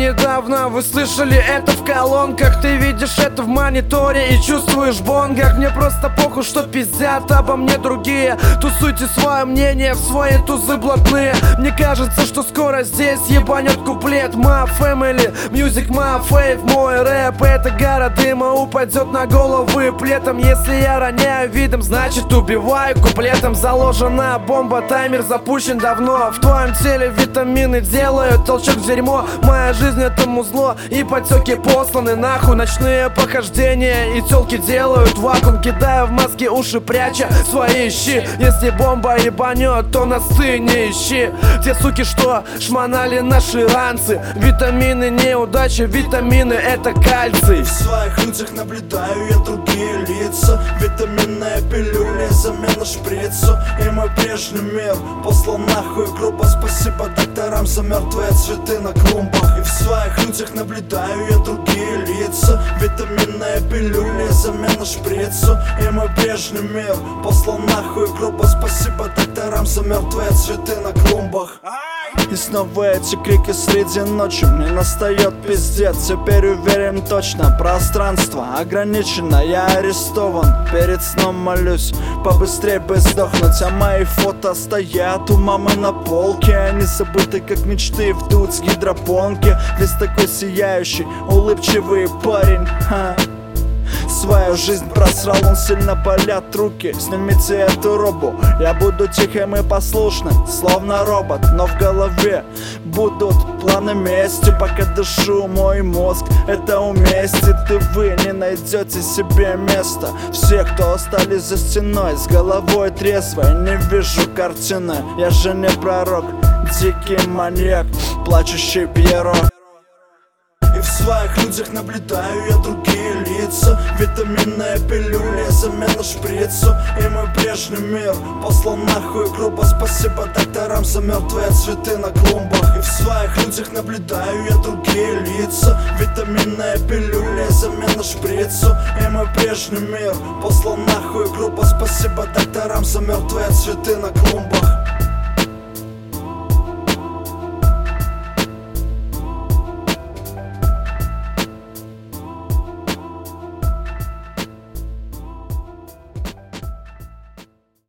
недавно, вы слышали это в колонках. Ты видишь это в мониторе и чувствуешь в бонгах. Мне просто похуй, что пиздят обо мне другие. Тусуйте свое мнение в свои тузы блатные. Мне кажется, что скоро здесь ебанет куплет. My family, music, my faith. Мой рэп — это гора дыма, упадет на головы плетом. Если я роняю видом, значит убиваю куплетом. Заложена бомба, таймер запущен давно. В твоем теле витамины делают толчок в дерьмо. Моя жизнь — это музло, и потеки посланы нахуй. Ночные похождения и тёлки делают вакуум. Кидаю в маски уши, пряча свои щи. Если бомба ебанет, то нас ты не ищи. Те суки, что шмонали наши ранцы. Витамины неудачи, витамины — это кальций. В своих людях наблюдаю я другие лица. Витаминная пилюля, замена шприцу. И мой прежний мир послал нахуй грубо. Спасибо докторам за мертвые цветы на клумбах. И в своих людях наблюдаю я другие лица. Витаминная пилюля, замена шприцу. И мой прежний мир послал нахуй грубо. Спасибо докторам за мертвые цветы на клумбах. И снова эти крики среди ночи. Мне настает пиздец, теперь уверен точно. Пространство ограничено, я арестован. Перед сном молюсь, побыстрее бы сдохнуть. А мои фото стоят у мамы на полке. Они забыты, как мечты вдуть с гидропонки. Весь такой сияющий, улыбчивый парень. Свою жизнь просрал, он сильно болят руки. Снимите эту робу, я буду тихим и послушным, словно робот. Но в голове будут планы мести. Пока дышу, мой мозг это уместит. И вы не найдете себе места. Все, кто остались за стеной, с головой трезвой, не вижу картины. Я же не пророк, дикий маньяк, плачущий Пьеро. И в своих людях наблюдаю я другие лица. Витаминная пилюля, замена шприцу. И мой прежний мир послал нахуй грубо. Спасибо докторам за мертвые цветы на клумбах. И в своих людях наблюдаю я другие лица. Витаминная пилюля, замена шприцу. И мой прежний мир послал нахуй грубо. Спасибо докторам за мертвые цветы на клумбах.